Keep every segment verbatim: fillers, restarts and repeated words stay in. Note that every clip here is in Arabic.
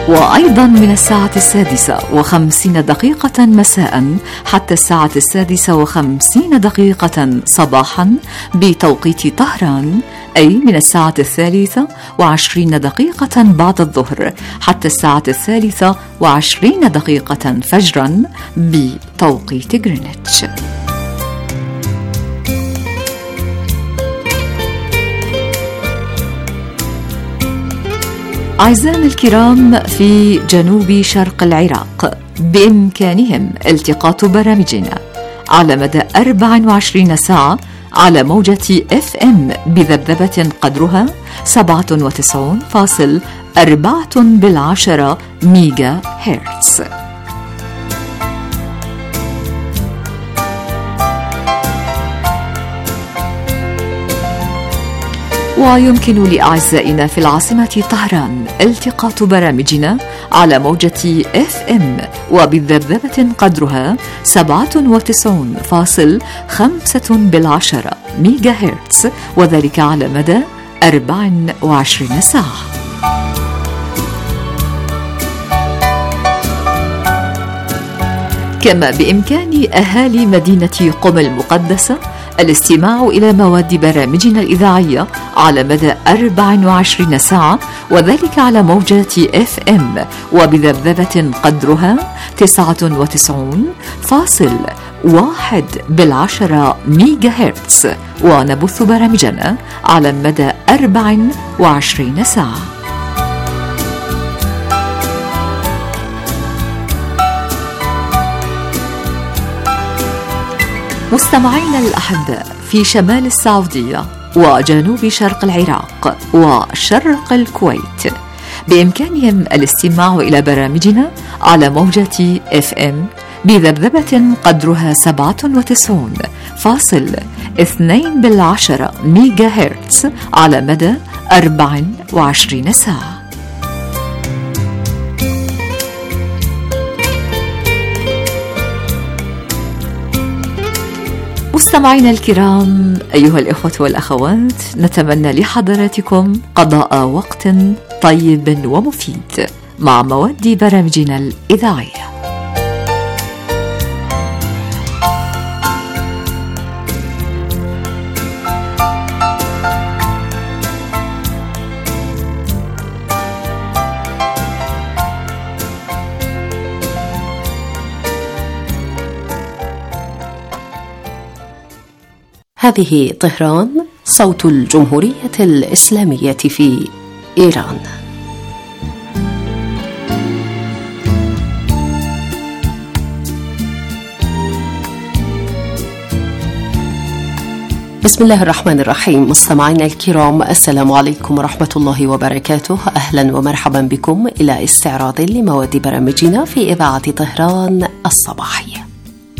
وأيضا من الساعة السادسة وخمسين دقيقة مساء حتى الساعة السادسة وخمسين دقيقة صباحا بتوقيت طهران، أي من الساعة الثالثة وعشرين دقيقة بعد الظهر حتى الساعة الثالثة وعشرين دقيقة فجرا بتوقيت غرينتش. أعزائنا الكرام، في جنوب شرق العراق بإمكانهم التقاط برامجنا على مدى أربع وعشرين ساعة على موجة اف ام بذبذبة قدرها سبعة وتسعين فاصل أربعة بالعشرة ميجا هرتز. ويمكن لأعزائنا في العاصمة طهران التقاط برامجنا على موجة اف ام وبذبذبة قدرها سبعة وتسعين فاصل خمسة بالعشرة ميجا هرتز، وذلك على مدى أربع وعشرين ساعة. كما بإمكان أهالي مدينة قم المقدسة الاستماع إلى مواد برامجنا الإذاعية على مدى أربع وعشرين ساعة، وذلك على موجات اف ام وبذبذبة قدرها تسعة وتسعين فاصل واحد بالعشرة ميجا هرتز، ونبث برامجنا على مدى أربع وعشرين ساعة. مستمعينا الأحباء، في شمال السعودية وجنوب شرق العراق وشرق الكويت بإمكانهم الاستماع إلى برامجنا على موجة اف ام بذبذبة قدرها سبعة وتسعين فاصل اثنين بالعشرة ميجا هرتز على مدى أربع وعشرين ساعة. مستمعينا الكرام، أيها الإخوة والأخوات، نتمنى لحضراتكم قضاء وقت طيب ومفيد مع مواد برامجنا الإذاعية. هذه طهران، صوت الجمهورية الإسلامية في إيران. بسم الله الرحمن الرحيم. مستمعينا الكرام، السلام عليكم ورحمة الله وبركاته. أهلا ومرحبا بكم إلى استعراض لمواد برامجنا في إذاعة طهران الصباحية.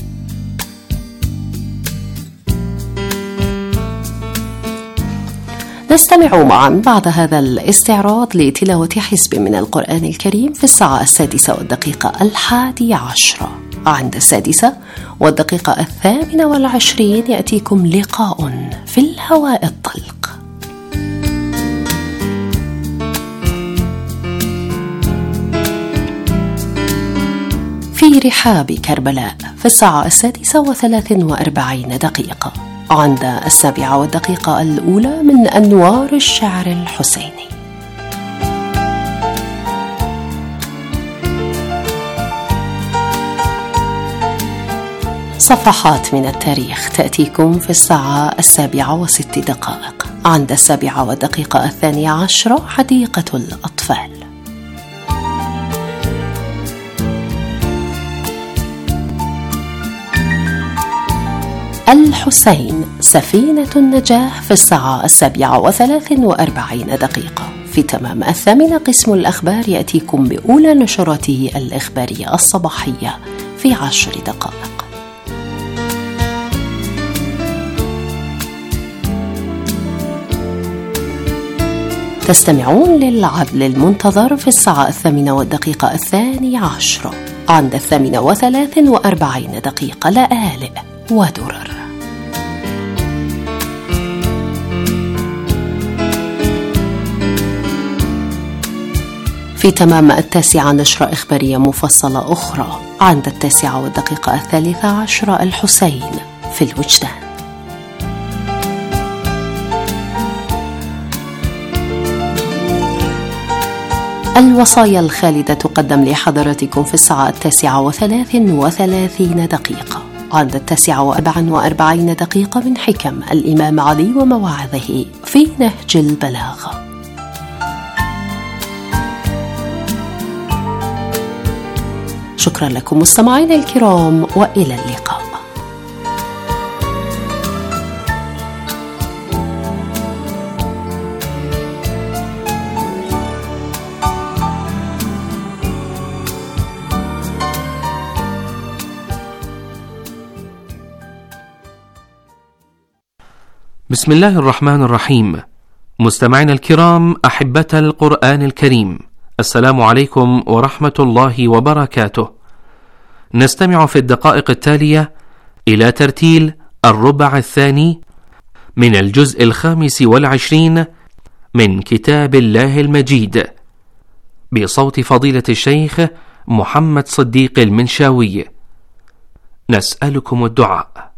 نستمع معا بعد هذا الاستعراض لتلاوة حزب من القرآن الكريم في الساعة السادسة والدقيقة الحادية عشرة. عند السادسة والدقيقة الثامنة والعشرين يأتيكم لقاء في الهواء الطلق. في رحاب كربلاء في الساعة السادسة وثلاث وأربعين دقيقة. عند السابعة والدقيقة الأولى من أنوار الشعر الحسيني. صفحات من التاريخ تأتيكم في الساعة السابعة وست دقائق. عند السابعة والدقيقة الثانية عشرة حديقة الأطفال. الحسين سفينة النجاة في الساعة السابعة وثلاث وأربعين دقيقة. في تمام الثامنة قسم الأخبار يأتيكم بأولى نشراته الإخبارية الصباحية في عشر دقائق. تستمعون للعدل المنتظر في الساعة الثامنة والدقيقة الثانية عشرة. عند الثامنة وثلاث وأربعين دقيقة لآلئ ودرر. في تمام التاسعة نشرة إخبارية مفصلة أخرى. عند التاسعة والدقيقة الثالثة عشرة الحسين في الوجدان. الوصايا الخالدة تقدم لحضراتكم في الساعة التاسعة وثلاث وثلاثين دقيقة. عند التاسعة وأربع وأربعين دقيقة من حكم الإمام علي ومواعظه في نهج البلاغة. شكرا لكم مستمعين الكرام، وإلى اللقاء. بسم الله الرحمن الرحيم. مستمعينا الكرام، أحبة القرآن الكريم، السلام عليكم ورحمة الله وبركاته. نستمع في الدقائق التالية إلى ترتيل الربع الثاني من الجزء الخامس والعشرين من كتاب الله المجيد بصوت فضيلة الشيخ محمد صديق المنشاوي. نسألكم الدعاء.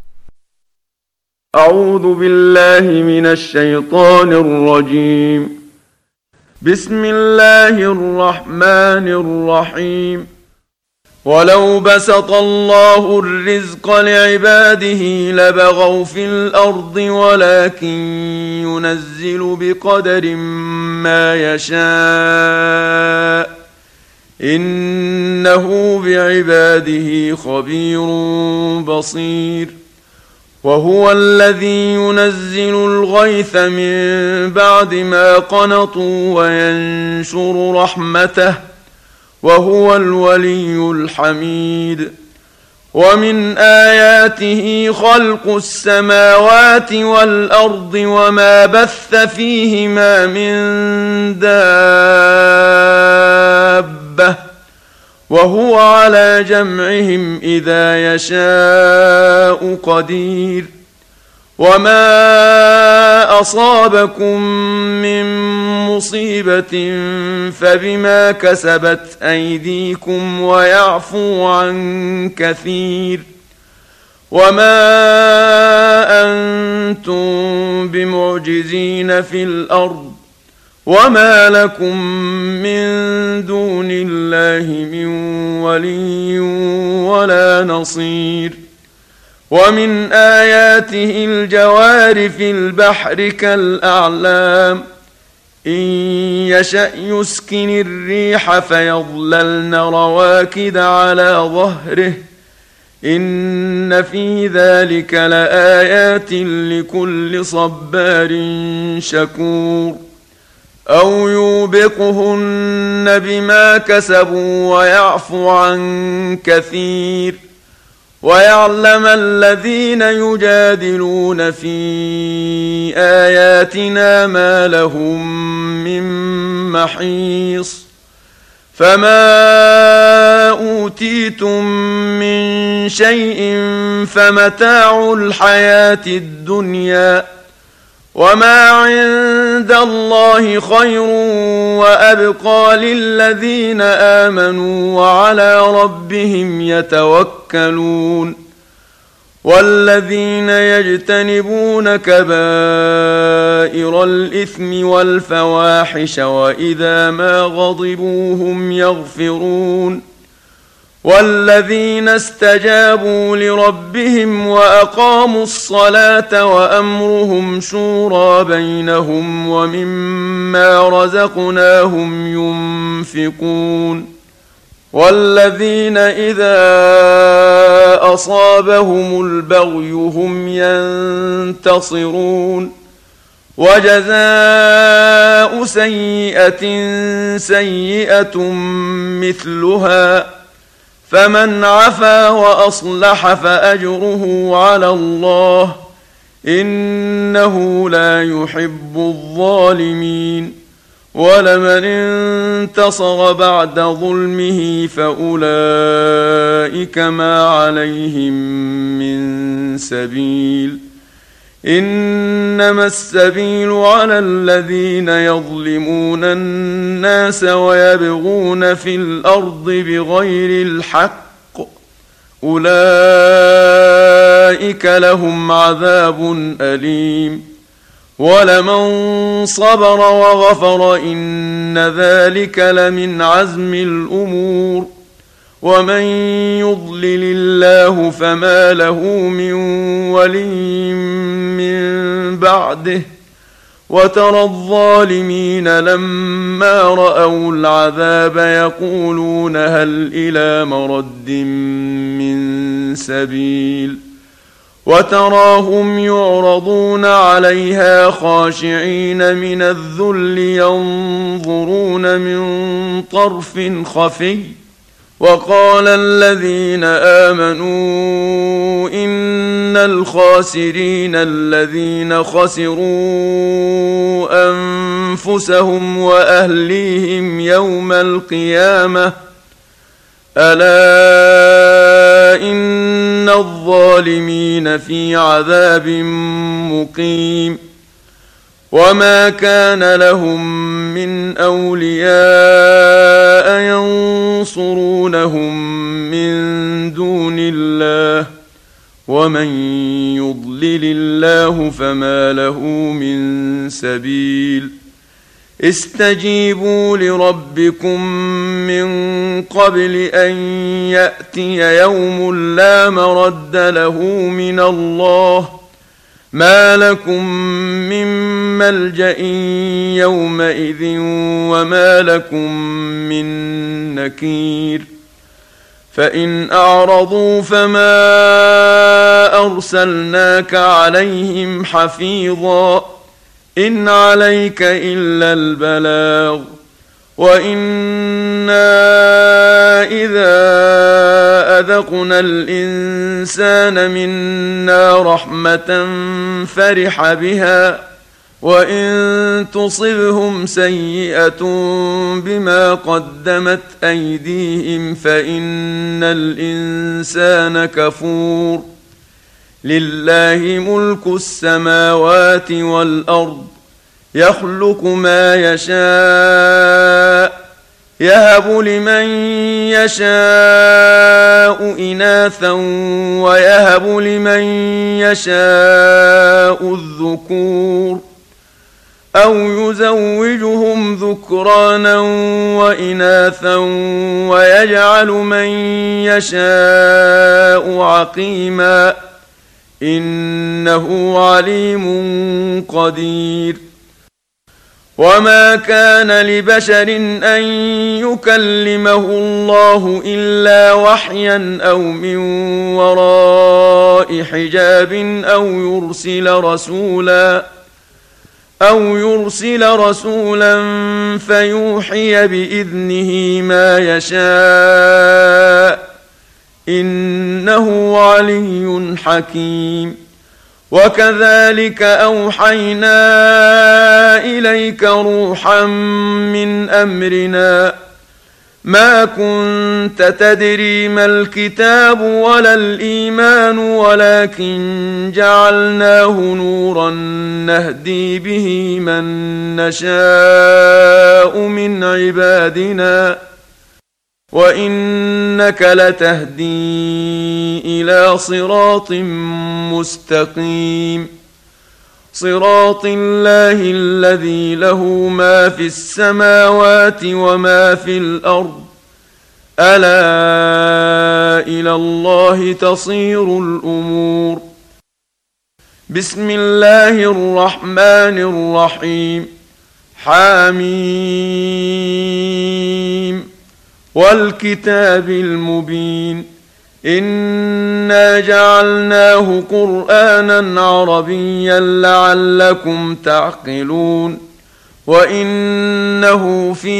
أعوذ بالله من الشيطان الرجيم. بسم الله الرحمن الرحيم. ولو بسط الله الرزق لعباده لبغوا في الأرض ولكن ينزل بقدر ما يشاء إنه بعباده خبير بصير. وهو الذي ينزل الغيث من بعد ما قنطوا وينشر رحمته وهو الولي الحميد. ومن آياته خلق السماوات والأرض وما بث فيهما من دابة وهو على جمعهم إذا يشاء قدير. وما أصابكم من مصيبة فبما كسبت أيديكم ويعفو عن كثير. وما أنتم بمعجزين في الأرض وما لكم من دون الله من ولي ولا نصير. ومن آياته الجوار في البحر كالأعلام إن يشأ يسكن الريح فيظللن رواكد على ظهره إن في ذلك لآيات لكل صبار شكور. أو يوبقهن بما كسبوا ويعفو عن كثير. ويعلم الذين يجادلون في آياتنا ما لهم من محيص. فما أوتيتم من شيء فمتاع الحياة الدنيا وما عند الله خير وأبقى للذين آمنوا وعلى ربهم يتوكلون. والذين يجتنبون كبائر الإثم والفواحش وإذا ما غضبوا هم يغفرون. والذين استجابوا لربهم وأقاموا الصلاة وأمرهم شورى بينهم ومما رزقناهم ينفقون. والذين إذا أصابهم البغي هم ينتصرون. وجزاء سيئة سيئة مثلها فمن عفا وأصلح فأجره على الله إنه لا يحب الظالمين. ولمن انتصر بعد ظلمه فأولئك ما عليهم من سبيل إنما السبيل على الذين يظلمون الناس ويبغون في الأرض بغير الحق أولئك لهم عذاب أليم ولمن صبر وغفر إن ذلك لمن عزم الأمور ومن يضلل الله فما له من ولي من بعده وترى الظالمين لما رأوا العذاب يقولون هل إلى مرد من سبيل وتراهم يعرضون عليها خاشعين من الذل ينظرون من طرف خفي وقال الذين آمنوا إن الخاسرين الذين خسروا أنفسهم وأهليهم يوم القيامة ألا إن الظالمين في عذاب مقيم وما كان لهم من أولياء ينصرونهم من دون الله ومن يضلل الله فما له من سبيل استجيبوا لربكم من قبل أن يأتي يوم لا مرد له من الله ما لكم من ملجأ يومئذ وما لكم من نكير فإن أعرضوا فما أرسلناك عليهم حفيظا إن عليك إلا البلاغ وإنا إذا أذقنا الإنسان منا رحمة فرح بها وإن تصبهم سيئة بما قدمت أيديهم فإن الإنسان كفور لله ملك السماوات والأرض يخلق ما يشاء يهب لمن يشاء إناثا ويهب لمن يشاء الذكور أو يزوجهم ذكرانا وإناثا ويجعل من يشاء عقيما إنه عليم قدير وما كان لبشر أن يكلمه الله إلا وحيا أو من وراء حجاب أو يرسل رسولا أو يرسل رسولا فيوحي بإذنه ما يشاء إنه علي حكيم وكذلك أوحينا إليك روحا من أمرنا ما كنت تدري ما الكتاب ولا الإيمان ولكن جعلناه نورا نهدي به من نشاء من عبادنا وإنك لتهدي إلى صراط مستقيم صراط الله الذي له ما في السماوات وما في الأرض ألا إلى الله تصير الأمور بسم الله الرحمن الرحيم حميم والكتاب المبين إنا جعلناه قرآنا عربيا لعلكم تعقلون وإنه في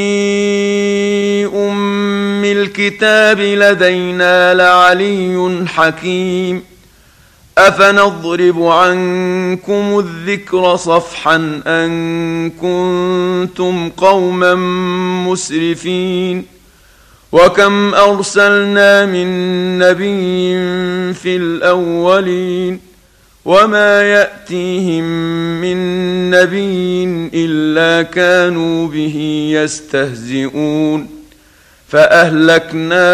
أم الكتاب لدينا لعلي حكيم أفنضرب عنكم الذكر صفحا أن كنتم قوما مسرفين وكم أرسلنا من نبي في الأولين وما يأتيهم من نبي إلا كانوا به يستهزئون فأهلكنا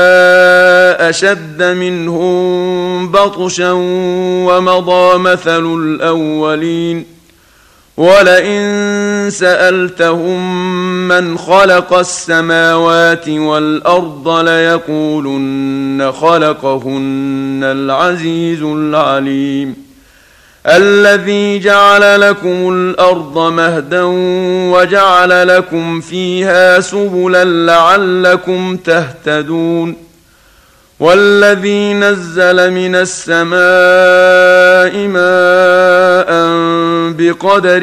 أشد منهم بطشا ومضى مثل الأولين ولئن سألتهم من خلق السماوات والأرض ليقولن خلقهن العزيز العليم الذي جعل لكم الأرض مهدا وجعل لكم فيها سبلا لعلكم تهتدون والذي نزل من السماء ماء بقدر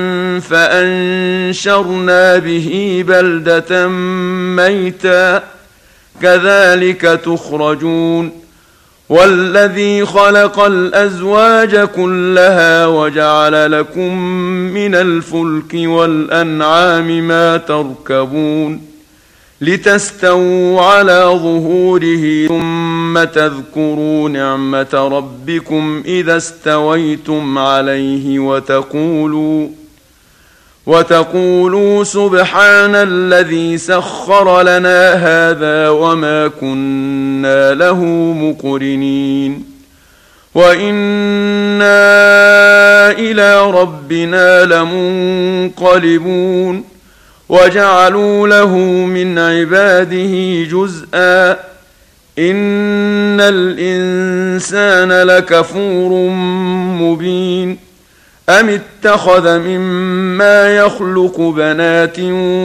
فأنشرنا به بلدة ميتا كذلك تخرجون والذي خلق الأزواج كلها وجعل لكم من الفلك والأنعام ما تركبون لتستووا على ظهوره ثم تذكروا نعمة ربكم إذا استويتم عليه وتقولوا وتقولوا سبحان الذي سخر لنا هذا وما كنا له مقرنين وإنا إلى ربنا لمنقلبون وجعلوا له من عباده جزءا إن الإنسان لكفور مبين أم اتخذ مما يخلق بنات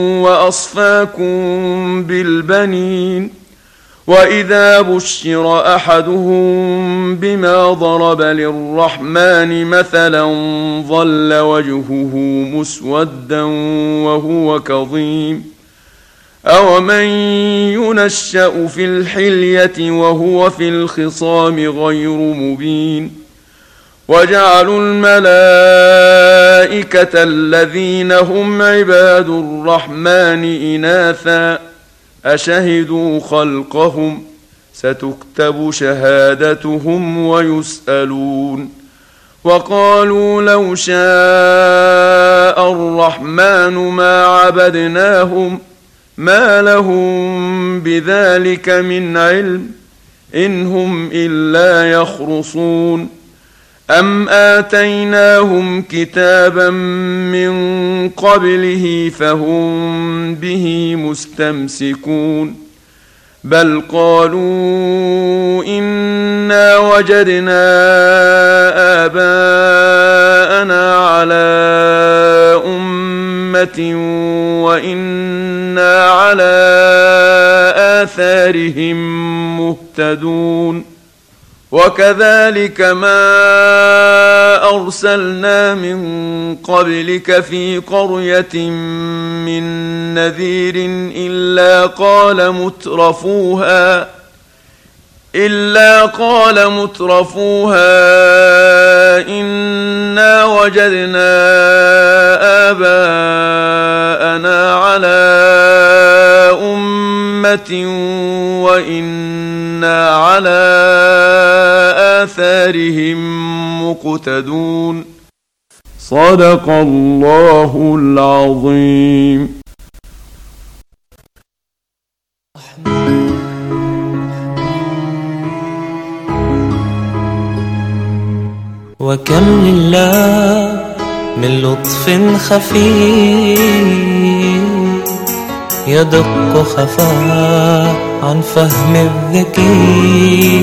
وأصفاكم بالبنين وإذا بشر أحدهم بما ضرب للرحمن مثلا ظل وجهه مسودا وهو كظيم أومن ينشأ في الحلية وهو في الخصام غير مبين وجعلوا الملائكة الذين هم عباد الرحمن إناثا أشهدوا خلقهم ستكتب شهادتهم ويسألون وقالوا لو شاء الرحمن ما عبدناهم ما لهم بذلك من علم إن هم إلا يخرصون أم آتيناهم كتابا من قبله فهم به مستمسكون بل قالوا إنا وجدنا آباءنا على أمة وإنا على آثارهم مهتدون وكذلك ما أرسلنا من قبلك في قرية من نذير إلا قال مترفوها إلا قال مترفوها إنا وجدنا آباءنا على أمة وإنا على آثارهم مقتدون صدق الله العظيم. وكم لله من لطف خفي يدق خفاء عن فهم الذكي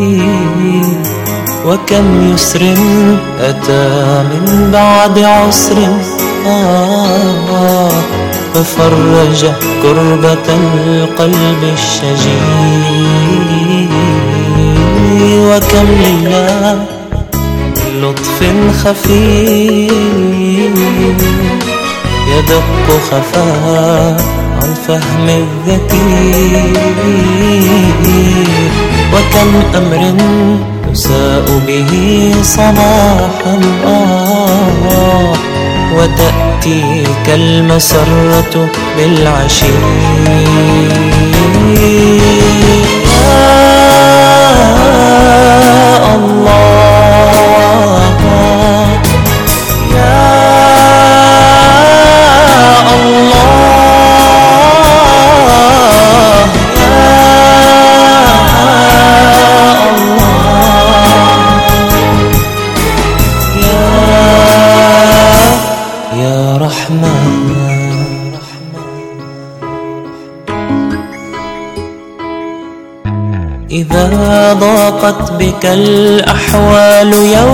وكم يسر أتى من بعد عسر آه ففرج كربة القلب الشجي وكم لله لطف خفي يدق خفاء عن فهم الذكي وكم أمر يساء به صباحا آه وتأتيك المسرة بالعشي يا الله إذا ضاقت بك الأحوال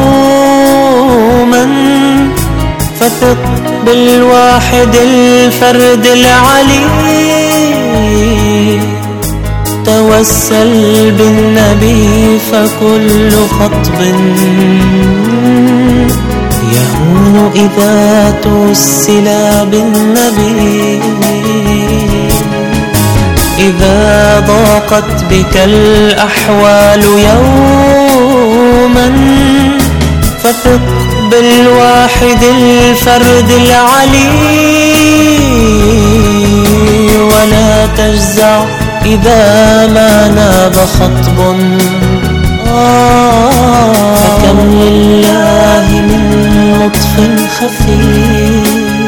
يوما فثق بالواحد الفرد العلي، توسل بالنبي فكل خطب يهون إذا توسل بالنبي. إذا ضاقت بك الأحوال يوما فثق بالواحد الفرد العلي، ولا تجزع إذا ما ناب خطب، آه فكم لله من لطف خفي،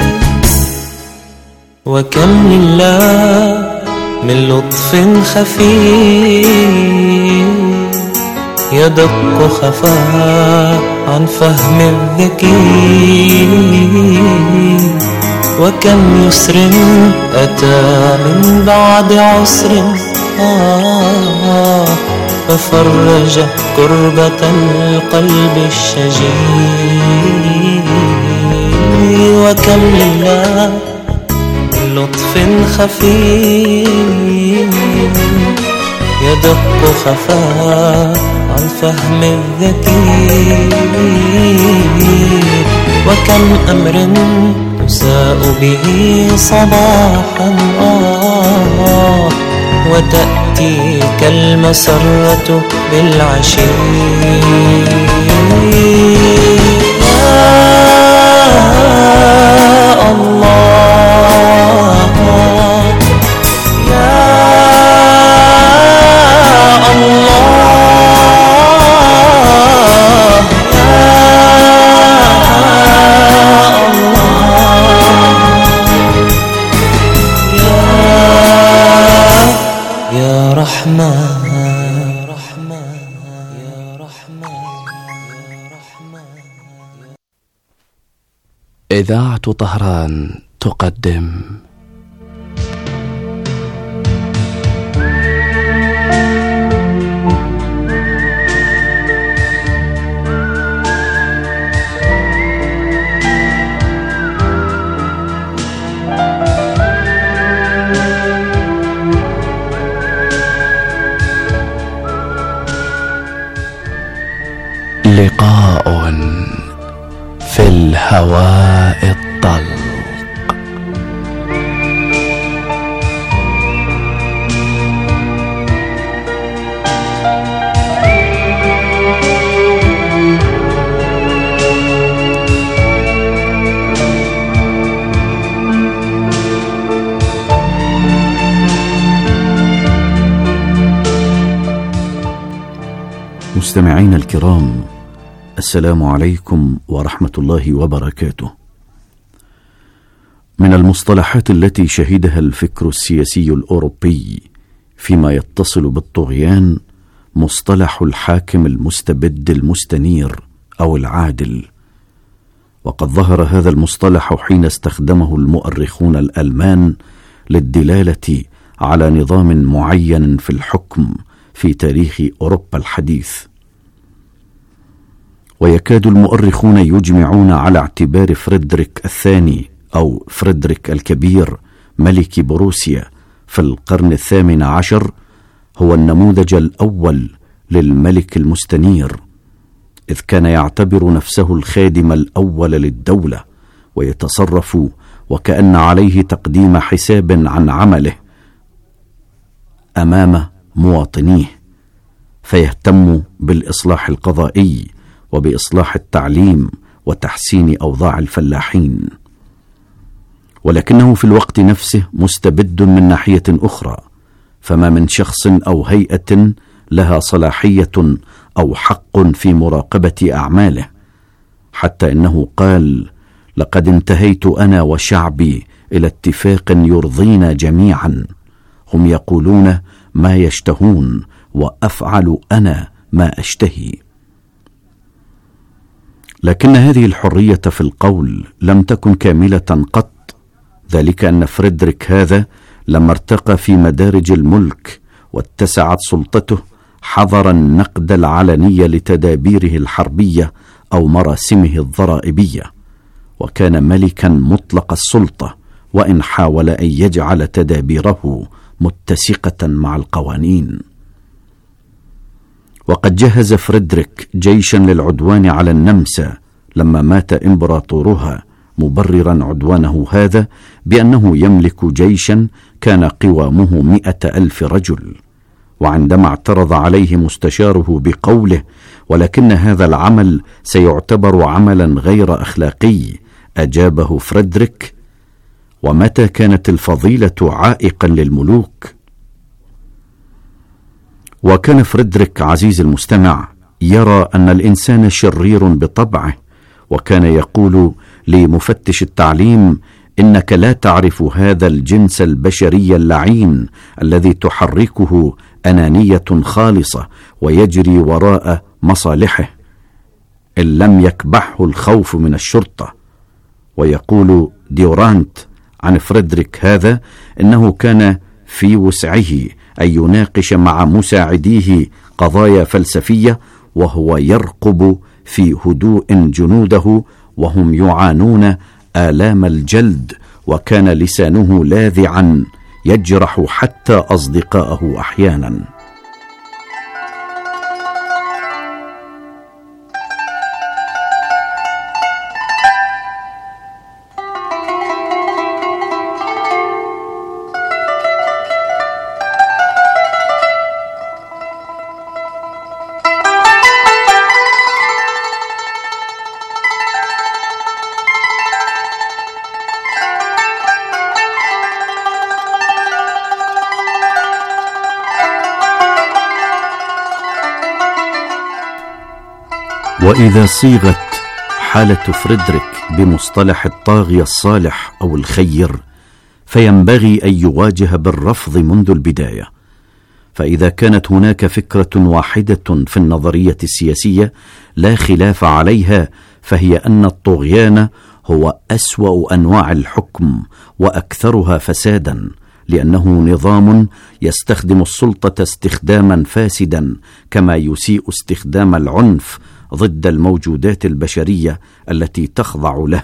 وكم لله من لطف خفي يدق خفاء عن فهم الذكي، وكم يسر أتى من بعد عسر آه ففرج كربة القلب الشجي، وكم لله لطف خفي يدق خفاء عن فهم الذكي، وكم أمر تساء به صباحا آه وتأتيك المسرة بالعشي. يا الله يا الله يا رحمن يا رحمن يا رحمن. إذاعة طهران تقدم لقاء في الهواء الطلق. مستمعين الكرام، السلام عليكم ورحمة الله وبركاته. من المصطلحات التي شهدها الفكر السياسي الأوروبي فيما يتصل بالطغيان مصطلح الحاكم المستبد المستنير أو العادل، وقد ظهر هذا المصطلح حين استخدمه المؤرخون الألمان للدلالة على نظام معين في الحكم في تاريخ أوروبا الحديث. ويكاد المؤرخون يجمعون على اعتبار فريدريك الثاني أو فريدريك الكبير ملك بروسيا في القرن الثامن عشر هو النموذج الأول للملك المستنير، إذ كان يعتبر نفسه الخادم الأول للدولة ويتصرف وكأن عليه تقديم حساب عن عمله أمام مواطنيه، فيهتم بالإصلاح القضائي وبإصلاح التعليم وتحسين أوضاع الفلاحين. ولكنه في الوقت نفسه مستبد من ناحية أخرى، فما من شخص أو هيئة لها صلاحية أو حق في مراقبة أعماله، حتى إنه قال: لقد انتهيت أنا وشعبي إلى اتفاق يرضينا جميعا، هم يقولون ما يشتهون وأفعل أنا ما أشتهي. لكن هذه الحرية في القول لم تكن كاملة قط، ذلك أن فريدريك هذا لما ارتقى في مدارج الملك واتسعت سلطته حظر النقد العلني لتدابيره الحربية أو مراسمه الضرائبية، وكان ملكا مطلق السلطة، وإن حاول أن يجعل تدابيره متسقة مع القوانين. وقد جهز فريدريك جيشا للعدوان على النمسا لما مات إمبراطورها، مبررا عدوانه هذا بأنه يملك جيشا كان قوامه مئة ألف رجل. وعندما اعترض عليه مستشاره بقوله: ولكن هذا العمل سيعتبر عملا غير أخلاقي، أجابه فريدريك: ومتى كانت الفضيلة عائقا للملوك؟ وكان فريدريك عزيز المستمع يرى أن الإنسان شرير بطبعه، وكان يقول لمفتش التعليم: إنك لا تعرف هذا الجنس البشري اللعين الذي تحركه أنانية خالصة ويجري وراء مصالحه، إن لم يكبحه الخوف من الشرطة. ويقول ديورانت عن فريدريك هذا إنه كان في وسعه أن يناقش مع مساعديه قضايا فلسفية وهو يرقب في هدوء جنوده وهم يعانون آلام الجلد، وكان لسانه لاذعا يجرح حتى أصدقاءه أحيانا. وإذا صيغت حالة فريدريك بمصطلح الطاغية الصالح أو الخير، فينبغي أن يواجه بالرفض منذ البداية. فإذا كانت هناك فكرة واحدة في النظرية السياسية لا خلاف عليها، فهي أن الطغيان هو أسوأ أنواع الحكم وأكثرها فسادا، لأنه نظام يستخدم السلطة استخداما فاسدا، كما يسيء استخدام العنف ضد الموجودات البشرية التي تخضع له.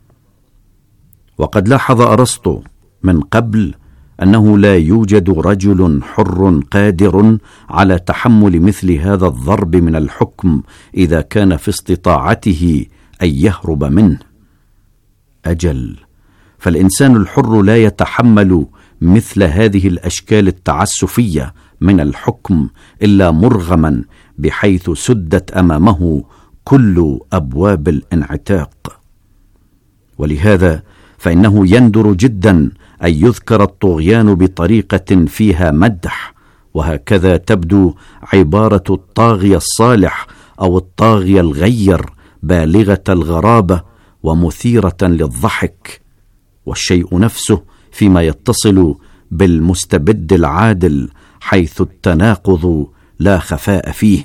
وقد لاحظ أرسطو من قبل أنه لا يوجد رجل حر قادر على تحمل مثل هذا الضرب من الحكم إذا كان في استطاعته أن يهرب منه. أجل، فالإنسان الحر لا يتحمل مثل هذه الأشكال التعسفية من الحكم إلا مرغما، بحيث سدت أمامه كل أبواب الانعتاق. ولهذا فإنه يندر جدا أن يذكر الطغيان بطريقة فيها مدح، وهكذا تبدو عبارة الطاغية الصالح أو الطاغية الغير بالغة الغرابة ومثيرة للضحك، والشيء نفسه فيما يتصل بالمستبد العادل، حيث التناقض لا خفاء فيه.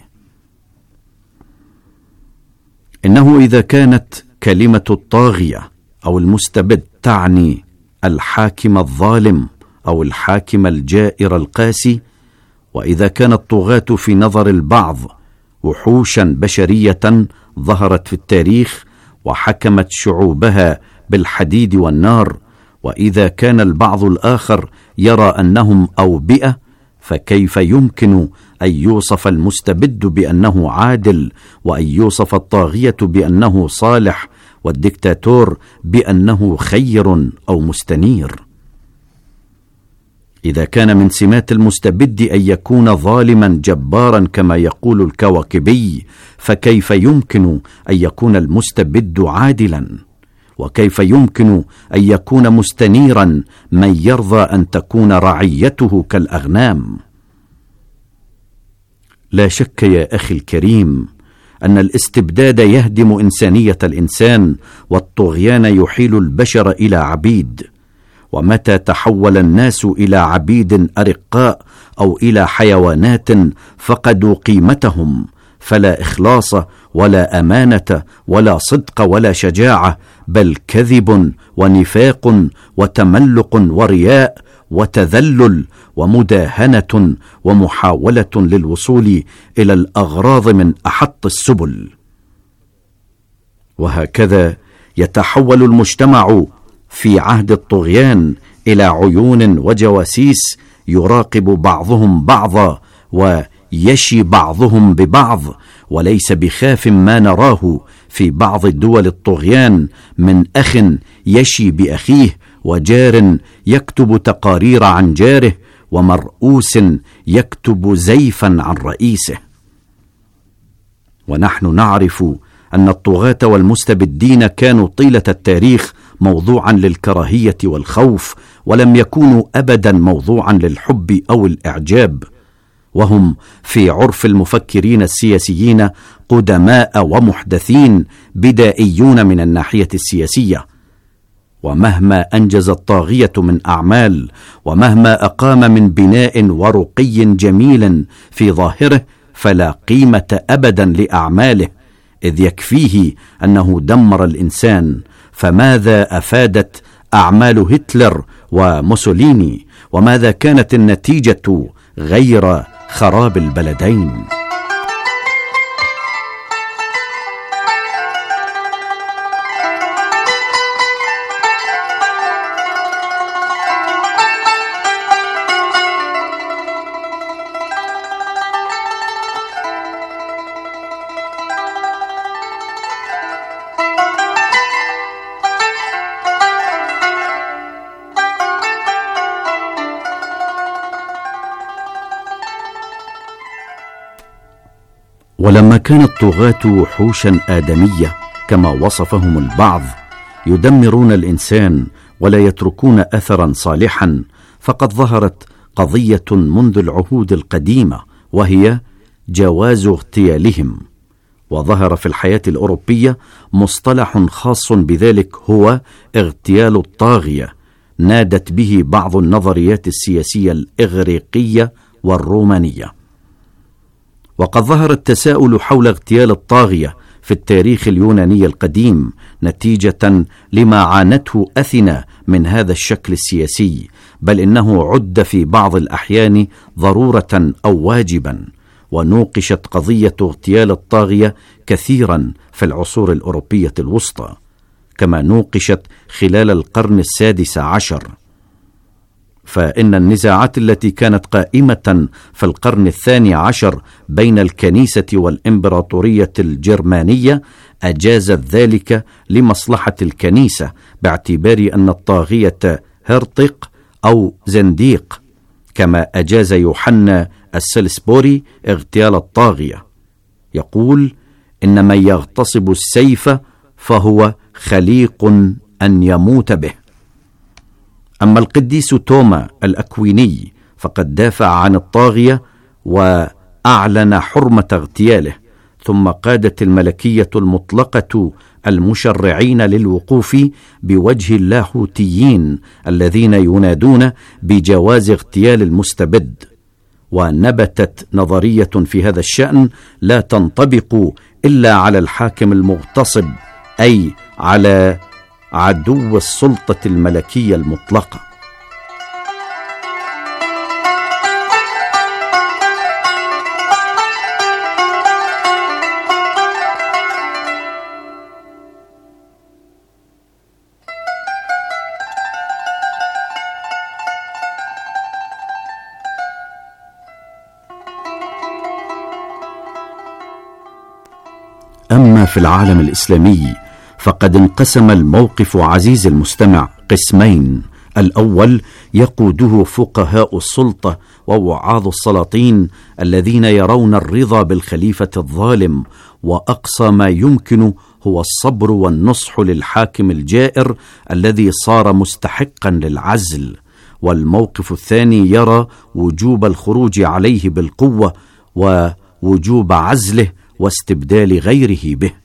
إنه إذا كانت كلمة الطاغية أو المستبد تعني الحاكم الظالم أو الحاكم الجائر القاسي، وإذا كان الطغاة في نظر البعض وحوشا بشرية ظهرت في التاريخ وحكمت شعوبها بالحديد والنار، وإذا كان البعض الآخر يرى أنهم أوبئة، فكيف يمكن أن يوصف المستبد بأنه عادل، وأن يوصف الطاغية بأنه صالح، والدكتاتور بأنه خير أو مستنير؟ إذا كان من سمات المستبد أن يكون ظالما جبارا كما يقول الكواكبي، فكيف يمكن أن يكون المستبد عادلا؟ وكيف يمكن أن يكون مستنيرا من يرضى أن تكون رعيته كالأغنام؟ لا شك يا أخي الكريم أن الاستبداد يهدم إنسانية الإنسان، والطغيان يحيل البشر إلى عبيد. ومتى تحول الناس إلى عبيد أرقاء أو إلى حيوانات فقدوا قيمتهم، فلا إخلاص ولا أمانة ولا صدق ولا شجاعة، بل كذب ونفاق وتملق ورياء وتذلل ومداهنة ومحاولة للوصول إلى الأغراض من أحط السبل. وهكذا يتحول المجتمع في عهد الطغيان إلى عيون وجواسيس يراقب بعضهم بعضا ويشي بعضهم ببعض، وليس بخاف ما نراه في بعض الدول الطغيان من أخ يشي بأخيه، وجار يكتب تقارير عن جاره، ومرؤوس يكتب زيفا عن رئيسه. ونحن نعرف أن الطغاة والمستبدين كانوا طيلة التاريخ موضوعا للكراهية والخوف، ولم يكونوا أبدا موضوعا للحب أو الإعجاب، وهم في عرف المفكرين السياسيين قدماء ومحدثين بدائيون من الناحية السياسية. ومهما أنجز الطاغية من أعمال، ومهما أقام من بناء ورقي جميل في ظاهره، فلا قيمة أبدا لأعماله، إذ يكفيه أنه دمر الإنسان. فماذا أفادت أعمال هتلر وموسوليني؟ وماذا كانت النتيجة غير خراب البلدين؟ ولما كان الطغاة وحوشا آدمية كما وصفهم البعض، يدمرون الإنسان ولا يتركون أثرا صالحا، فقد ظهرت قضية منذ العهود القديمة، وهي جواز اغتيالهم. وظهر في الحياة الأوروبية مصطلح خاص بذلك، هو اغتيال الطاغية، نادت به بعض النظريات السياسية الإغريقية والرومانية. وقد ظهر التساؤل حول اغتيال الطاغية في التاريخ اليوناني القديم نتيجة لما عانته أثينا من هذا الشكل السياسي، بل إنه عد في بعض الأحيان ضرورة أو واجبا. ونوقشت قضية اغتيال الطاغية كثيرا في العصور الأوروبية الوسطى، كما نوقشت خلال القرن السادس عشر. فإن النزاعات التي كانت قائمة في القرن الثاني عشر بين الكنيسة والإمبراطورية الجرمانية أجازت ذلك لمصلحة الكنيسة، باعتبار أن الطاغية هرطق أو زنديق، كما أجاز يوحنا السلسبوري اغتيال الطاغية. يقول: إن من يغتصب السيف فهو خليق أن يموت به. أما القديس توما الأكويني فقد دافع عن الطاغية وأعلن حرمة اغتياله، ثم قادت الملكية المطلقة المشرعين للوقوف بوجه اللاهوتيين الذين ينادون بجواز اغتيال المستبد. ونبتت نظرية في هذا الشأن لا تنطبق إلا على الحاكم المغتصب، أي على عدو السلطة الملكية المطلقة. أما في العالم الإسلامي فقد انقسم الموقف عزيز المستمع قسمين: الأول يقوده فقهاء السلطة ووعاظ السلاطين الذين يرون الرضا بالخليفة الظالم، وأقصى ما يمكن هو الصبر والنصح للحاكم الجائر الذي صار مستحقا للعزل. والموقف الثاني يرى وجوب الخروج عليه بالقوة ووجوب عزله واستبدال غيره به.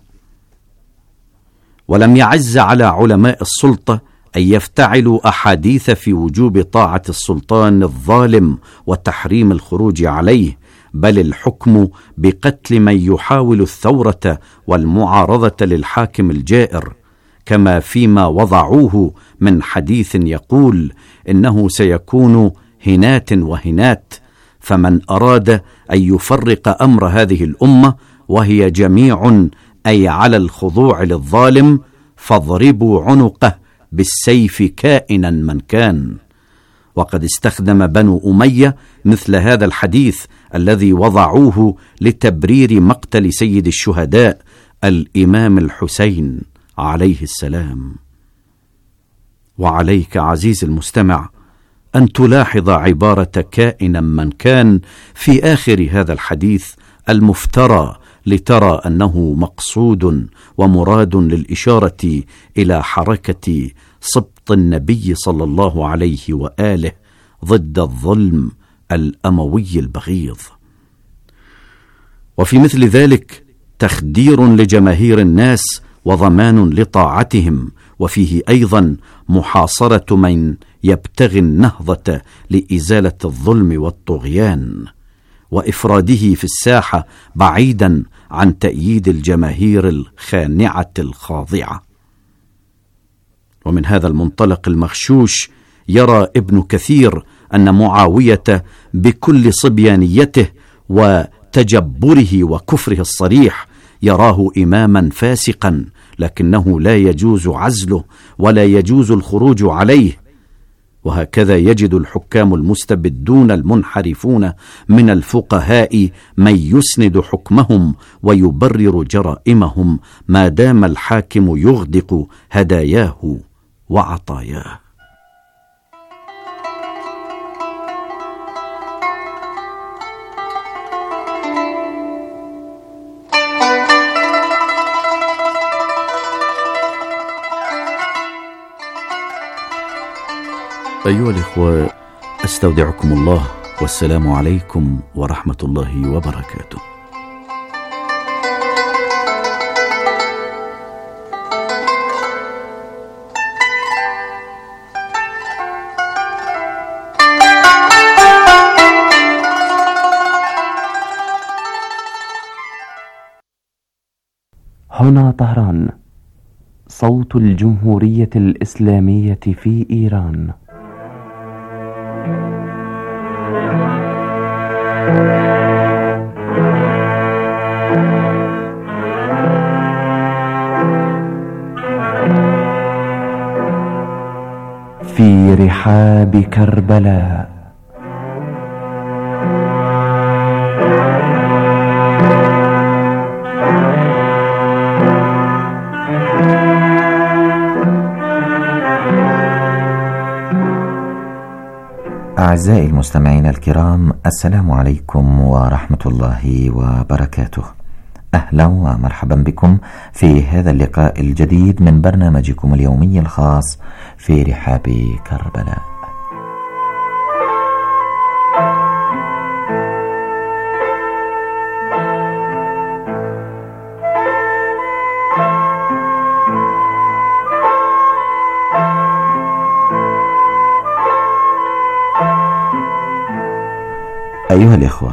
ولم يعز على علماء السلطة أن يفتعلوا أحاديث في وجوب طاعة السلطان الظالم وتحريم الخروج عليه، بل الحكم بقتل من يحاول الثورة والمعارضة للحاكم الجائر، كما فيما وضعوه من حديث يقول إنه سيكون هنات وهنات، فمن أراد أن يفرق أمر هذه الأمة وهي جميع أي على الخضوع للظالم فاضربوا عنقه بالسيف كائنا من كان. وقد استخدم بنو أمية مثل هذا الحديث الذي وضعوه لتبرير مقتل سيد الشهداء الإمام الحسين عليه السلام. وعليك عزيز المستمع أن تلاحظ عبارة كائنا من كان في آخر هذا الحديث المفترى، لترى أنه مقصود ومراد للإشارة إلى حركة سبط النبي صلى الله عليه وآله ضد الظلم الأموي البغيض. وفي مثل ذلك تخدير لجماهير الناس وضمان لطاعتهم، وفيه أيضا محاصرة من يبتغي النهضة لإزالة الظلم والطغيان، وإفراده في الساحة بعيدا عن تأييد الجماهير الخانعة الخاضعة. ومن هذا المنطلق المغشوش يرى ابن كثير أن معاوية بكل صبيانيته وتجبره وكفره الصريح يراه إماما فاسقا، لكنه لا يجوز عزله ولا يجوز الخروج عليه. وهكذا يجد الحكام المستبدون المنحرفون من الفقهاء من يسند حكمهم ويبرر جرائمهم ما دام الحاكم يغدق هداياه وعطاياه. أيها الإخوة، أستودعكم الله والسلام عليكم ورحمة الله وبركاته. هنا طهران، صوت الجمهورية الإسلامية في إيران. في رحاب كربلاء. أعزائي المستمعين الكرام، السلام عليكم ورحمة الله وبركاته. أهلا ومرحبا بكم في هذا اللقاء الجديد من برنامجكم اليومي الخاص في رحاب كربلاء. أيها الإخوة،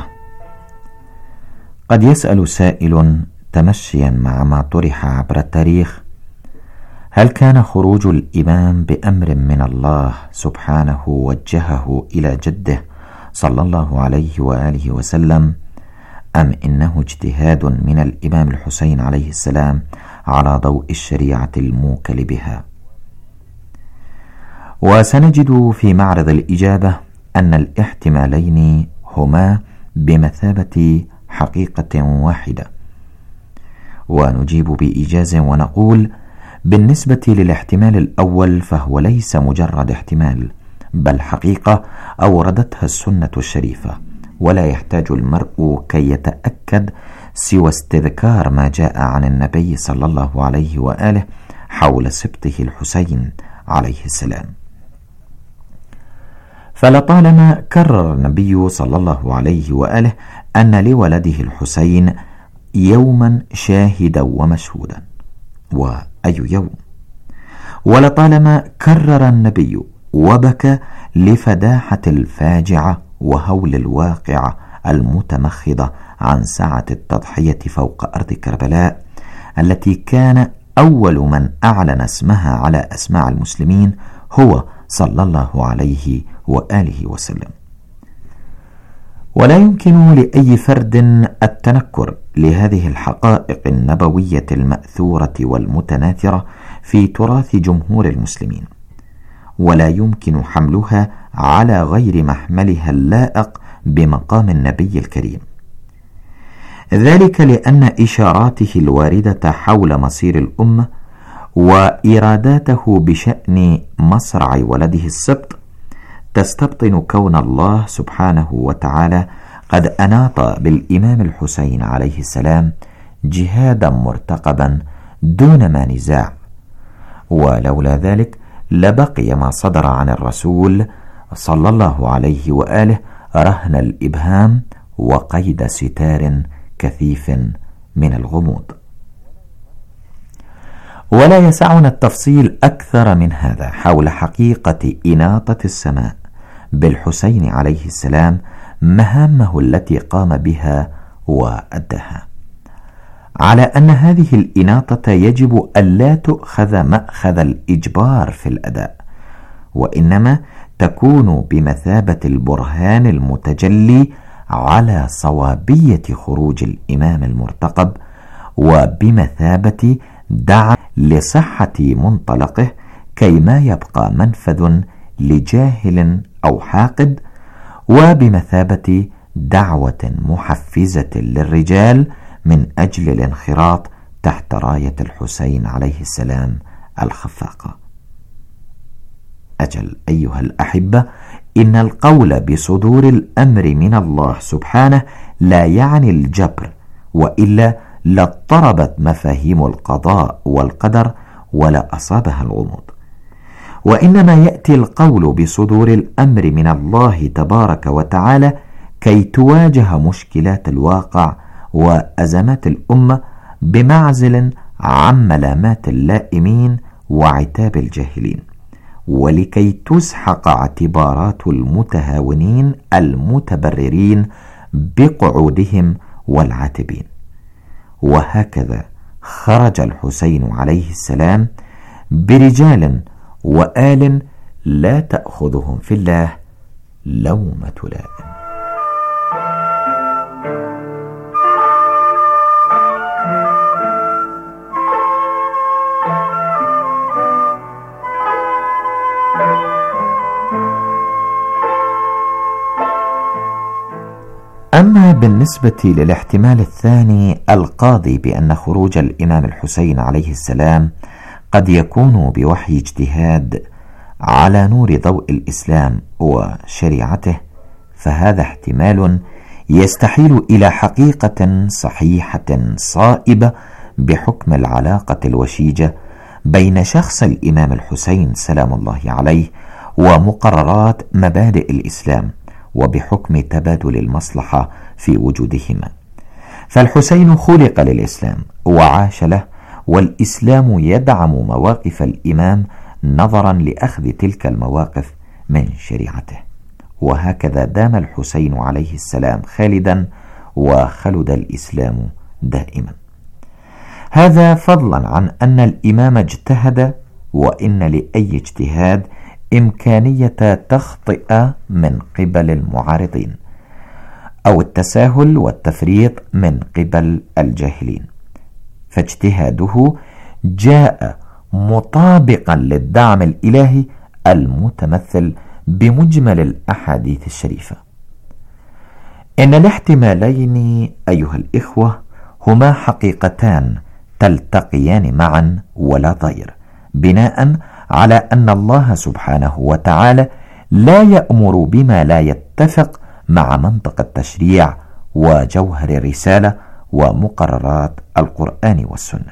قد يسأل سائل تمشيا مع ما طرح عبر التاريخ: هل كان خروج الإمام بأمر من الله سبحانه وجهه إلى جده صلى الله عليه وآله وسلم، أم إنه اجتهاد من الإمام الحسين عليه السلام على ضوء الشريعة الموكل بها؟ وسنجد في معرض الإجابة أن الاحتمالين هما بمثابة حقيقة واحدة، ونجيب بإيجاز ونقول: بالنسبة للاحتمال الأول فهو ليس مجرد احتمال، بل حقيقة أوردتها السنة الشريفة، ولا يحتاج المرء كي يتأكد سوى استذكار ما جاء عن النبي صلى الله عليه وآله حول سبطه الحسين عليه السلام. فلطالما كرر النبي صلى الله عليه وآله أن لولده الحسين يوما شاهدا ومشهودا، وأي يوم؟ ولطالما كرر النبي وبكى لفداحة الفاجعة وهول الواقعة المتمخضة عن سعة التضحية فوق أرض كربلاء التي كان أول من أعلن اسمها على أسماع المسلمين هو صلى الله عليه وآله وسلم. ولا يمكن لأي فرد التنكر لهذه الحقائق النبوية المأثورة والمتناثرة في تراث جمهور المسلمين، ولا يمكن حملها على غير محملها اللائق بمقام النبي الكريم، ذلك لأن إشاراته الواردة حول مصير الأمة وإراداته بشأن مصرع ولده السبط تستبطن كون الله سبحانه وتعالى قد أناط بالإمام الحسين عليه السلام جهادا مرتقبا دون ما نزاع، ولولا ذلك لبقي ما صدر عن الرسول صلى الله عليه وآله رهن الإبهام وقيد ستار كثيف من الغموض. ولا يسعنا التفصيل أكثر من هذا حول حقيقة إناطة السماء بالحسين عليه السلام مهامه التي قام بها وأداها، على أن هذه الإناطة يجب ألا تؤخذ مأخذ الإجبار في الأداء، وإنما تكون بمثابة البرهان المتجلي على صوابية خروج الإمام المرتقب، وبمثابة دعم لصحة منطلقه كيما يبقى منفذ لجاهل أو حاقد، وبمثابة دعوة محفزة للرجال من أجل الانخراط تحت راية الحسين عليه السلام الخفاقة. أجل أيها الأحبة، إن القول بصدور الأمر من الله سبحانه لا يعني الجبر، وإلا لاضطربت مفاهيم القضاء والقدر ولا أصابها الغموض، وإنما يأتي القول بصدور الأمر من الله تبارك وتعالى كي تواجه مشكلات الواقع وأزمات الأمة بمعزل عن ملامات اللائمين وعتاب الجاهلين، ولكي تسحق اعتبارات المتهاونين المتبررين بقعودهم والعاتبين. وهكذا خرج الحسين عليه السلام برجال وآل لا تأخذهم في الله لومة لائم. أما بالنسبة للاحتمال الثاني القاضي بأن خروج الإمام الحسين عليه السلام قد يكون بوحي اجتهاد على نور ضوء الإسلام وشريعته، فهذا احتمال يستحيل إلى حقيقة صحيحة صائبة بحكم العلاقة الوشيجة بين شخص الإمام الحسين سلام الله عليه ومقررات مبادئ الإسلام، وبحكم تبادل المصلحة في وجودهما. فالحسين خلق للإسلام وعاش له، والإسلام يدعم مواقف الإمام نظرا لأخذ تلك المواقف من شريعته، وهكذا دام الحسين عليه السلام خالدا وخلد الإسلام دائما. هذا فضلا عن أن الإمام اجتهد، وإن لأي اجتهاد إمكانية تخطئة من قبل المعارضين أو التساهل والتفريط من قبل الجاهلين، فاجتهاده جاء مطابقا للدعم الإلهي المتمثل بمجمل الأحاديث الشريفة. إن الاحتمالين أيها الإخوة هما حقيقتان تلتقيان معا ولا ضير، بناء على أن الله سبحانه وتعالى لا يأمر بما لا يتفق مع منطق التشريع وجوهر الرسالة ومقررات القرآن والسنة.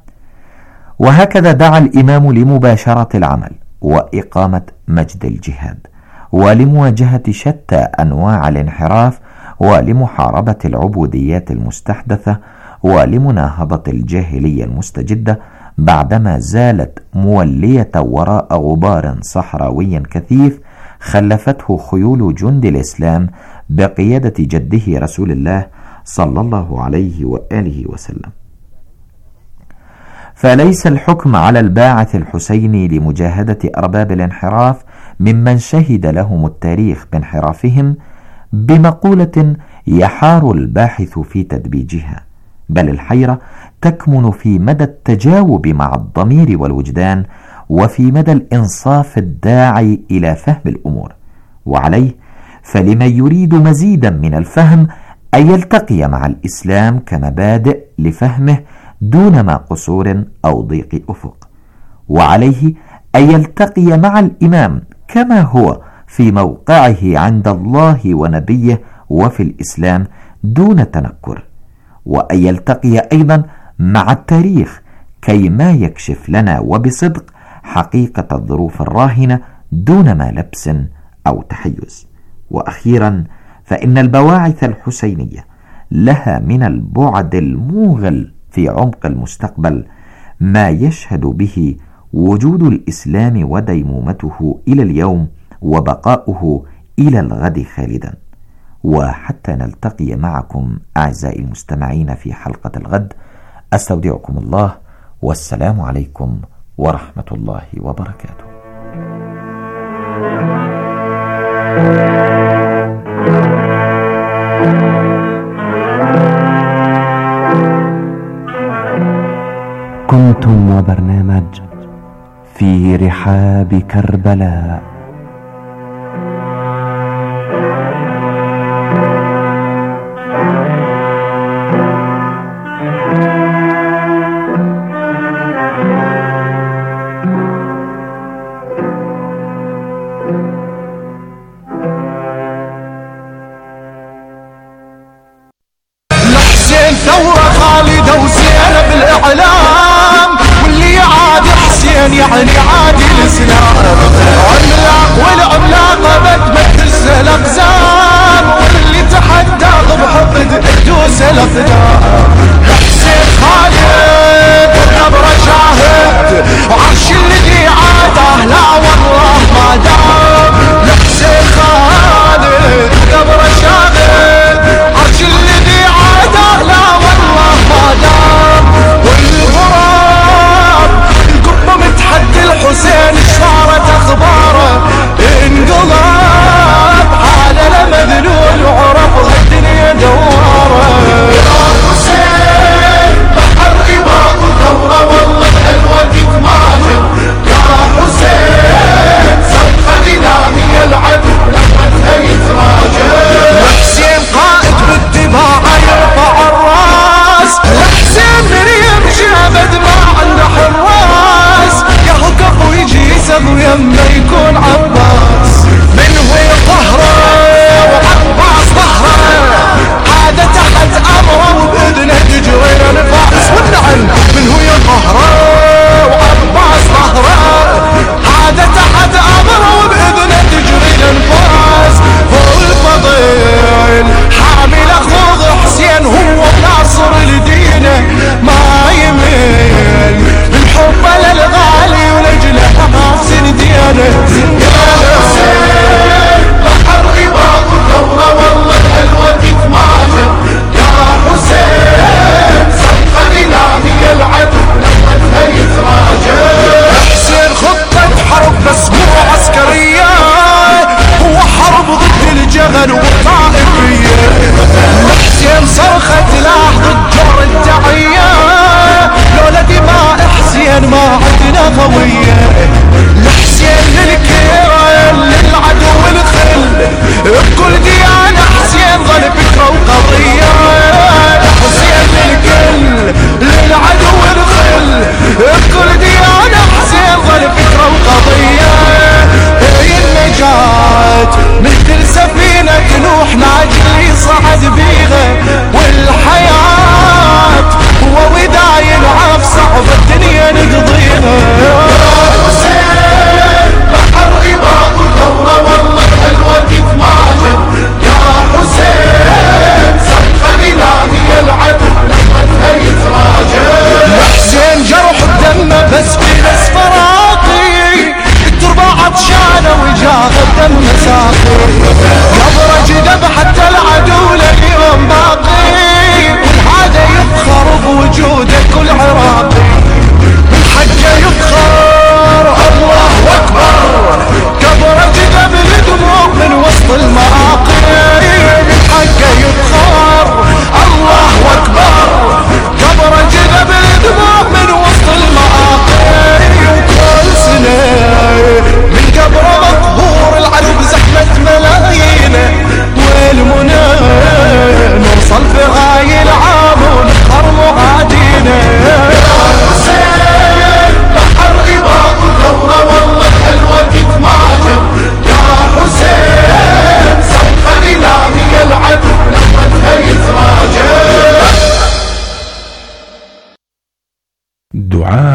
وهكذا دعا الإمام لمباشرة العمل وإقامة مجد الجهاد، ولمواجهة شتى أنواع الانحراف، ولمحاربة العبوديات المستحدثة، ولمناهضة الجاهلية المستجدة بعدما زالت مولية وراء غبار صحراوي كثيف خلفته خيول جند الإسلام بقيادة جده رسول الله صلى الله عليه وآله وسلم. فليس الحكم على الباعث الحسيني لمجاهدة أرباب الانحراف ممن شهد لهم التاريخ بانحرافهم بمقولة يحار الباحث في تدبيجها، بل الحيرة تكمن في مدى التجاوب مع الضمير والوجدان، وفي مدى الإنصاف الداعي إلى فهم الأمور. وعليه فلمن يريد مزيدا من الفهم أن يلتقي مع الإسلام كمبادئ لفهمه دون ما قصور أو ضيق أفق، وعليه أن يلتقي مع الإمام كما هو في موقعه عند الله ونبيه وفي الإسلام دون تنكر، وأن يلتقي أيضا مع التاريخ كيما يكشف لنا وبصدق حقيقة الظروف الراهنة دون ما لبس أو تحيز. وأخيرا فإن البواعث الحسينية لها من البعد الموغل في عمق المستقبل ما يشهد به وجود الإسلام وديمومته إلى اليوم وبقاؤه إلى الغد خالدا. وحتى نلتقي معكم أعزائي المستمعين في حلقة الغد، أستودعكم الله، والسلام عليكم ورحمة الله وبركاته. كنتم وبرنامج في رحاب كربلاء. ثورة خالدة وزينة بالإعلام، واللي يعادي حسين يعني عادي الإسلام. عملاق والعملاقة بتمثل الأقزام، واللي تحدى بحقد دوس الأقدام. حسين خالد النبرة شاهد، وعرش الذي عاده لا والله ما دام. حسين خالد النبرة شاهد، عرش الذي عاده لا والله ما دام. والغراب القبة متحدي الحسين صارت اخباره، انقلب حاله مذلول وعرف الدنيا دواره.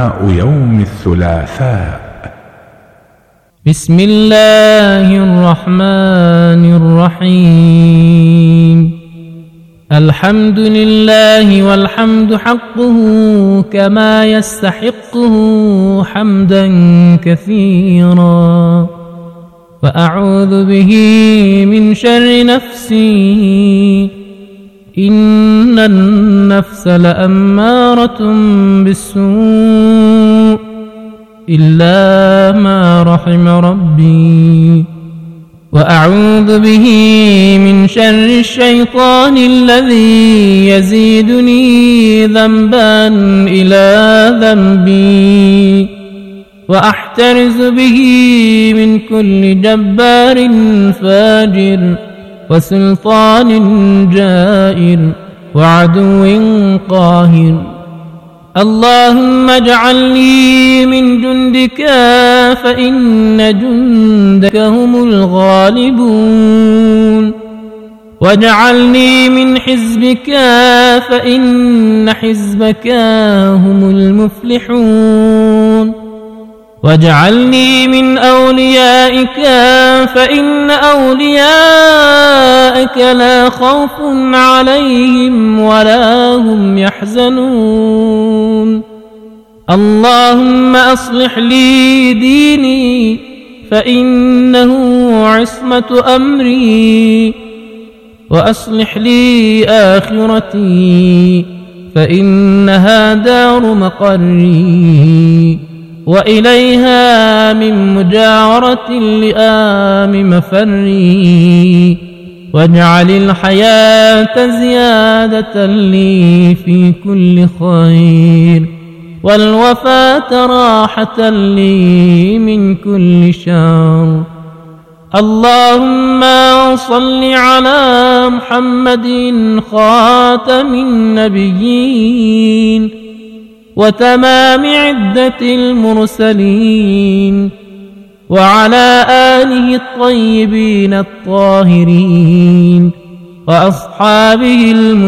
دعاء يوم الثلاثاء. بسم الله الرحمن الرحيم. الحمد لله والحمد حقه كما يستحقه حمدا كثيرا، وأعوذ به من شر نفسي إن النفس لأمارة بالسوء إلا ما رحم ربي، وأعوذ به من شر الشيطان الذي يزيدني ذنبا إلى ذنبي، وأحترز به من كل جبار فاجر وسلطان جائر وعدو قاهر. اللهم اجعلني من جندك فإن جندك هم الغالبون، واجعلني من حزبك فإن حزبك هم المفلحون، واجعلني من أوليائك فإن أوليائك لا خوف عليهم ولا هم يحزنون. اللهم أصلح لي ديني فإنه عصمة أمري، وأصلح لي آخرتي فإنها دار مقري، وإليها من مجاورة اللئام مفري، واجعل الحياة زيادة لي في كل خير، والوفاة راحة لي من كل شر. اللهم صل على محمد خاتم النبيين وتمام عدة المرسلين، وعلى آله الطيبين الطاهرين وأصحابه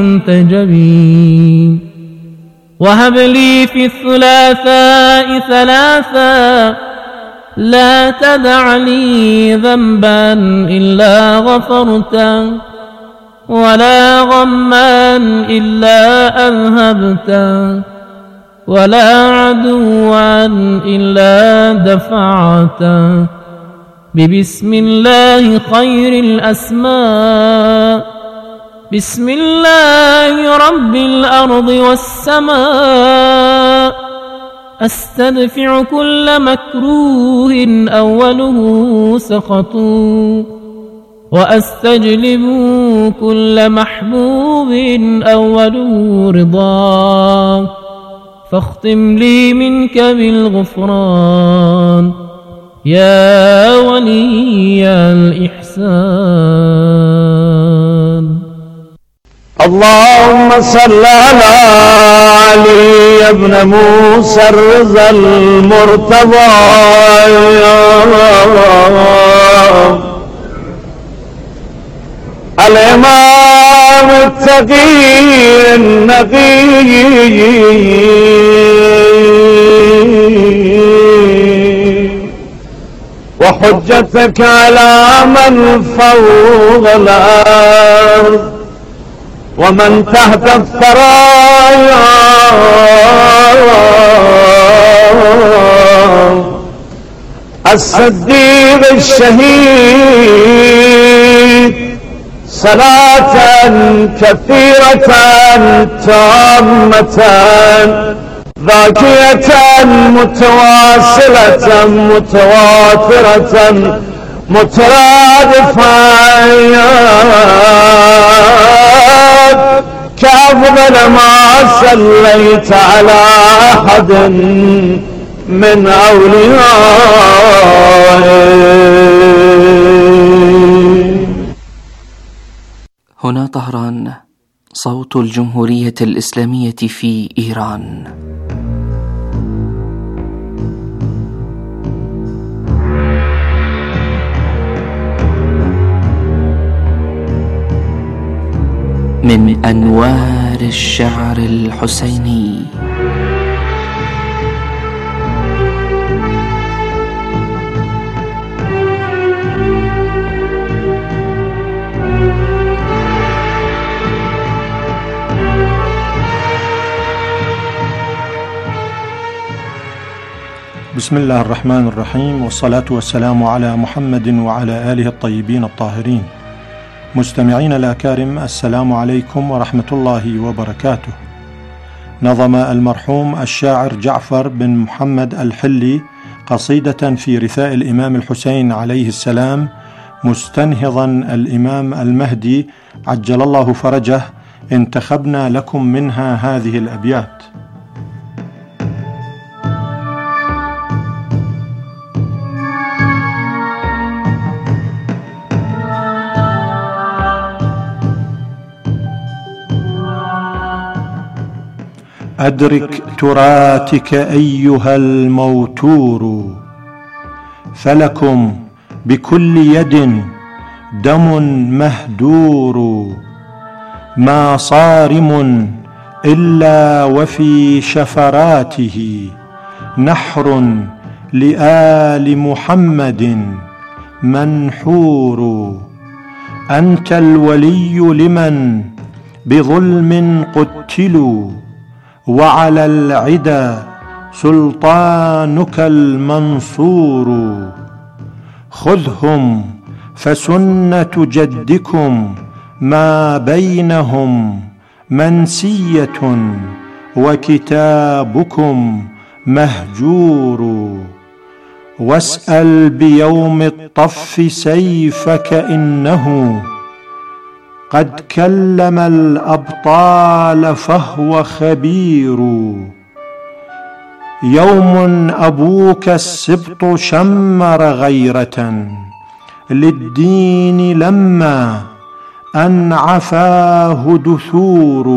المنتجبين. وهب لي في الثلاثاء ثلاثا لا تدع لي ذنبا إلا غفرته، ولا غما إلا أذهبته، ولا عدوا إلا دفعته. ببسم الله خير الأسماء، بسم الله رب الأرض والسماء، أستدفع كل مكروه أوله سخط، وأستجلب كل محبوب أوله رضا، فاختم لي منك بالغفران يا ولي الإحسان. اللهم صل على علي بن موسى الرضا المرتضى الإمام التقي النقي وحجتك على من فوق الأرض ومن تحت الثرايا، الصديق الشهيد صلاة كثيرة تامة ذاكية متواصلة متواترة مترادفة كأفضل ما صليت على أحد من أوليائك. هنا طهران، صوت الجمهورية الإسلامية في إيران. من أنوار الشعر الحسيني بسم الله الرحمن الرحيم، والصلاة والسلام على محمد وعلى آله الطيبين الطاهرين. مستمعين الأكارم، السلام عليكم ورحمة الله وبركاته. نظم المرحوم الشاعر جعفر بن محمد الحلي قصيدة في رثاء الإمام الحسين عليه السلام مستنهضا الإمام المهدي عجل الله فرجه. انتخبنا لكم منها هذه الأبيات: أدرك تراثك أيها الموتور، فلكم بكل يد دم مهدور، ما صارم إلا وفي شفراته نحر لآل محمد منحور. أنت الولي لمن بظلم قتلوا، وعلى العدا سلطانك المنصور. خذهم فسنة جدكم ما بينهم منسية، وكتابكم مهجور. واسأل بيوم الطف سيفك إنه قد كلم الأبطال فهو خبير. يوم أبوك السبط شمر غيرة للدين لما أن عفاه دثور.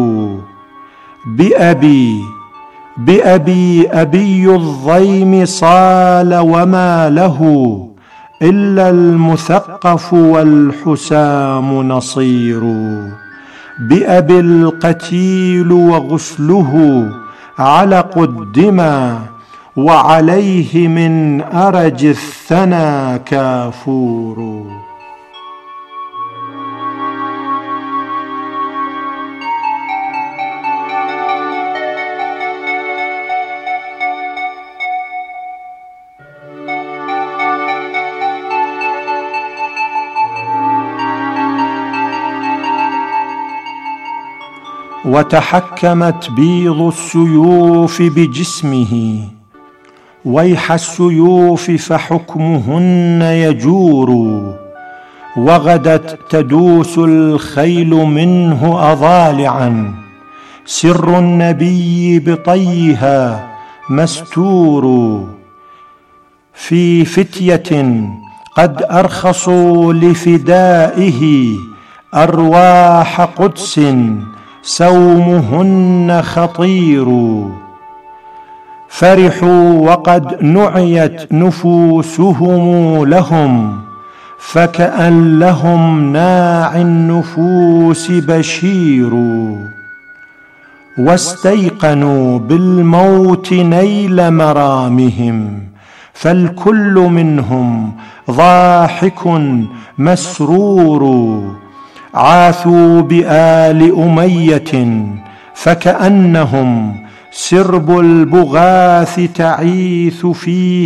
بأبي بأبي أبي الضيم صال وما له إلا المثقف والحسام نصير. بأبي القتيل وغسله علق الدمى، وعليه من أرج الثنا كافور. وتحكمت بيض السيوف بجسمه، ويح السيوف فحكمهن يجور. وغدت تدوس الخيل منه أضالعا، سر النبي بطيها مستور. في فتية قد أرخصوا لفدائه أرواح قدس، سومهن خطير. فرحوا وقد نعيت نفوسهم لهم، فكأن لهم ناعي النفوس بشير. واستيقنوا بالموت نيل مرامهم، فالكل منهم ضاحك مسرور. عاثوا بآل أمية فكأنهم سرب البغاث تعيث فيه